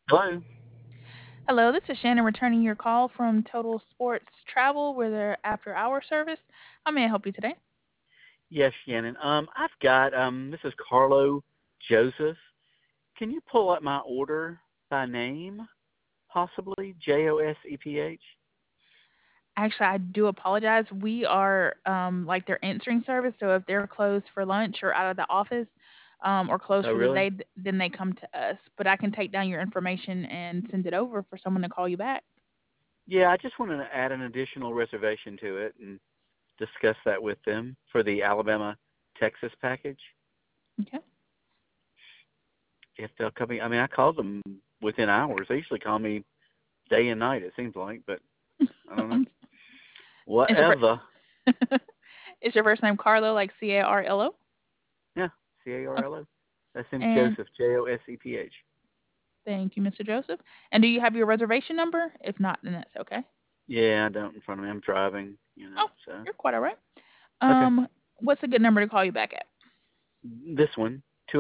Hello. Hello, this is Shannon returning your call from Total Sports Travel with their after hour service. How may I help you today? Yes, Shannon. I've got this is Carlo Joseph. Can you pull up my order by name, possibly Joseph? Actually, I do apologize. We are like their answering service, so if they're closed for lunch or out of the office or closed Oh, for the really? day, then they come to us. But I can take down your information and send it over for someone to call you back. Yeah, I just wanted to add an additional reservation to it and discuss that with them for the Alabama Texas package. Okay. If they'll come, I mean, I called them within hours. They usually call me day and night. It seems like, but I don't know. is your Whatever. is your first name Carlo, like Carlo? Yeah, Carlo. That's him, And Joseph, Joseph. thank you, Mr. Joseph. And do you have your reservation number? If not, then that's okay. Yeah, I don't in front of me. I'm driving, Oh, so. you're quite all right. Okay. What's a good number to call you back at? This one,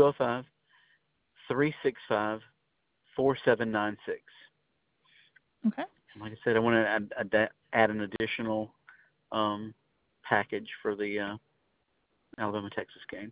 205-365-4796. Okay. And like I said, I want to add an additional um, package for the Alabama Texas game.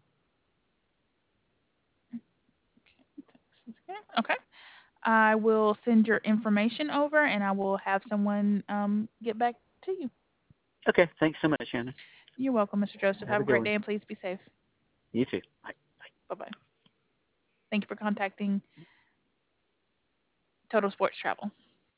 Okay. I will send your information over and I will have someone get back to you. Okay, thanks so much, Shannon. You're welcome, Mr. Joseph. Have Have a a good great one. day and please be safe. You too. Bye. Bye bye. Thank you for contacting Total Sports Travel.